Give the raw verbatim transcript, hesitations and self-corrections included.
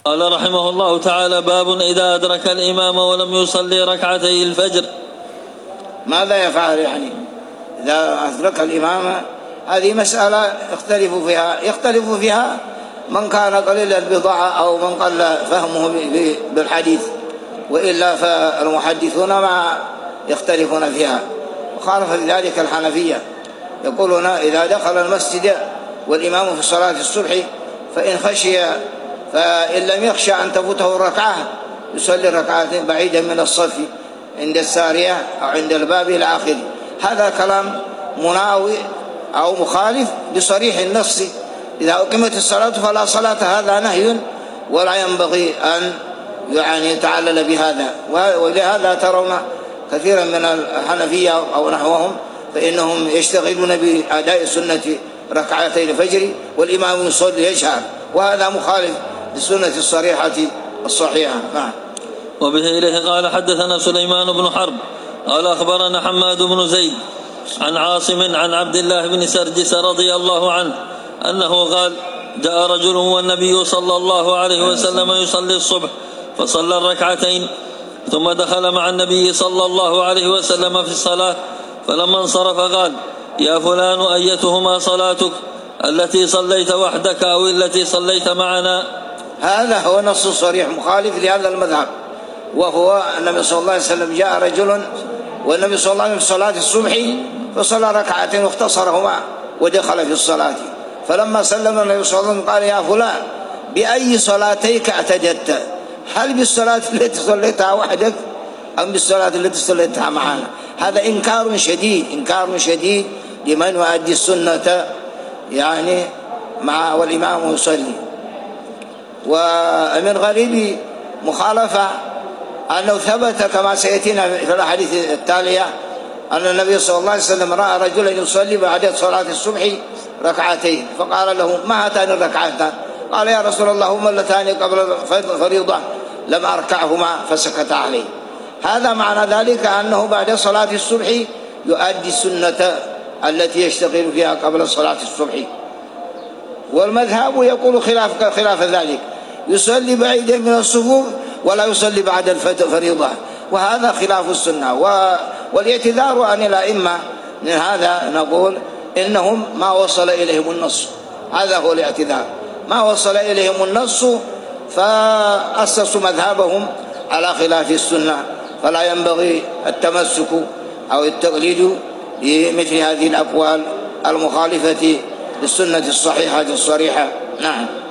قال رحمه الله تعالى: باب إذا أدرك الإمام ولم يصلي ركعتي الفجر. ماذا يفعل يعني إذا أدرك الإمام؟ هذه مسألة يختلف فيها يختلف فيها من كان قليل البضاعة أو من قل فهمه بالحديث، وإلا فالمحدثون ما يختلفون فيها. وخالف في ذلك الحنفية، يقولون إذا دخل المسجد والإمام في صلاة الصبح فإن خشي فإن لم يخشى أن تفوته الركعة يصلي ركعتين بعيدا من الصف عند السارية أو عند الباب إلى آخره. هذا كلام مناوي أو مخالف لصريح النص: إذا أقيمت الصلاة فلا صلاة. هذا نهي ولا ينبغي أن يعني يتعلل بهذا. ولهذا ترون كثيرا من الحنفية أو نحوهم فإنهم يشتغلون بأداء سنة ركعتي الفجر والإمام يصلي يجهر، وهذا مخالف للسنة الصريحة الصحيحة. نعم. وبه إليه قال: حدثنا سليمان بن حرب قال أخبرنا حماد بن زيد عن عاصم عن عبد الله بن سرجس رضي الله عنه أنه قال: جاء رجل والنبي صلى الله عليه وسلم يصلي الصبح فصلى الركعتين، ثم دخل مع النبي صلى الله عليه وسلم في الصلاة، فلما انصرف قال: يا فلان أيتهما صلاتك، التي صليت وحدك أو التي صليت معنا؟ هذا هو نص صريح مخالف لهذا المذهب، وهو النبي صلى الله عليه وسلم جاء رجل والنبي صلى الله عليه وسلم في صلاة الصبح فصلى ركعتين واختصرهما ودخل في الصلاة، فلما سلم النبي صلى الله عليه وسلم قال: يا فلان بأي صلاتيك اعتدت؟ هل بالصلاة التي صليتها وحدك أم بالصلاة التي صليتها معنا؟ هذا إنكار شديد إنكار شديد لمن يؤدي السنة يعني مع والإمام يصلي. ومن غريب مخالفة أنه ثبت كما سيأتينا في الأحاديث التالية أن النبي صلى الله عليه وسلم رأى رجلا يصلي بعد صلاة الصبح ركعتين، فقال له: ما هاتان الركعتان؟ قال: يا رسول الله هما اللتان قبل الفريضة لم أركعهما، فسكت عليه. هذا معنى ذلك أنه بعد صلاة الصبح يؤدي السنة التي يشتغل فيها قبل صلاة الصبح. والمذهب يقول خلاف خلاف ذلك، يصلي بعيدا من الصفوف ولا يصلي بعد الفريضة، وهذا خلاف السنة. والاعتذار عن الأئمة من هذا نقول إنهم ما وصل إليهم النص، هذا هو الاعتذار، ما وصل إليهم النص فأسسوا مذهبهم على خلاف السنة، فلا ينبغي التمسك أو التقليد بمثل هذه الأقوال المخالفة للسنة الصحيحة الصريحة. نعم.